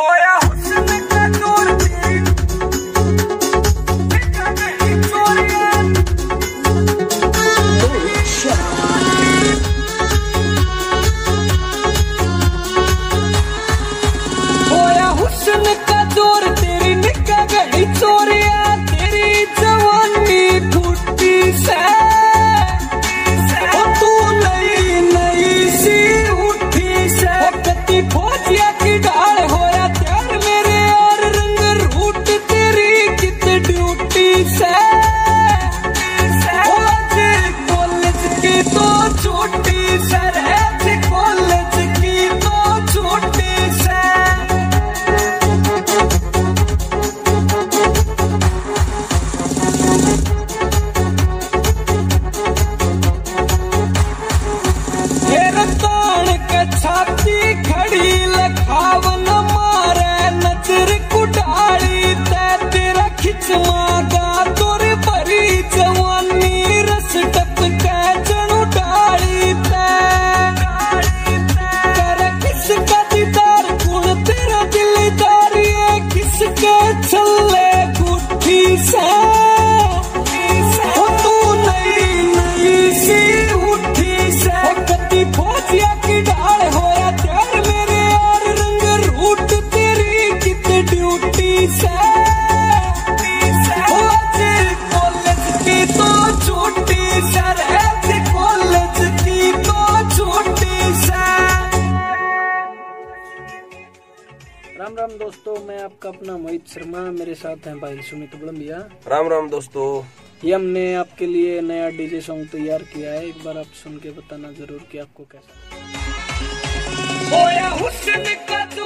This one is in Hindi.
होया हुस्न का जोर तेरी देखा नहीं चोरिया होया हुस्न का जोर तेरी निका गई चोरिया तेरी जवानी फूटी से फौजिया की डाल होया त्यार मेरे और रंग रूट तेरी कित ड्यूटी से कॉलेज की तो छोटी सर है कॉलेज की तो छोटी से छाती खड़ी लखावन मारे नजर कुटाली तेरा खिचमागा तोर भरी जवानी रस टपके जणु डाली कर किसका दीदार गुण तेरा दिलदार ये किसके छल्ले गुठी से तू नई नई सी उठी से कति फौजिया की डाल होया त्यार मेरे और रंग रूट तेरी कित ड्यूटी से कॉलेज की तो छोटी सर है कॉलेज की तो छोटी से। राम राम दोस्तों, मैं आपका अपना मोहित शर्मा, मेरे साथ हैं भाई सुमित बुलंदिया। राम राम दोस्तों, ये हमने आपके लिए नया डीजे सॉन्ग तैयार किया है, एक बार आप सुन के बताना जरूर कि आपको कैसा होया हुस्न का